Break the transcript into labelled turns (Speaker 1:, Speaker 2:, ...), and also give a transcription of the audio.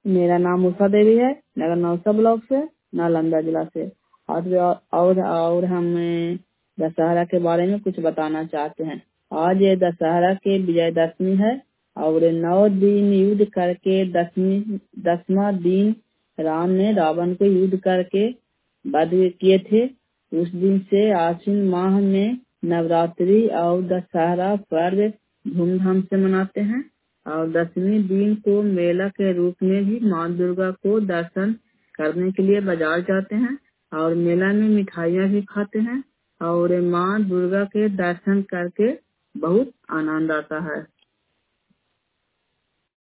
Speaker 1: मेरा नाम उषा देवी है, नगर नौसा ब्लॉक से, नालंदा जिला से। और हम दशहरा के बारे में कुछ बताना चाहते हैं। आज ये दशहरा के विजयदशमी है और 9 दिन युद्ध करके 10वां दिन राम ने रावण को युद्ध करके वध किए थे। उस दिन से आश्विन माह में नवरात्रि और दशहरा पर्व धूमधाम से मनाते हैं और 10वें दिन को मेला के रूप में भी माँ दुर्गा को दर्शन करने के लिए बाजार जाते हैं और मेला में मिठाइयाँ भी खाते हैं और माँ दुर्गा के दर्शन करके बहुत आनंद आता है।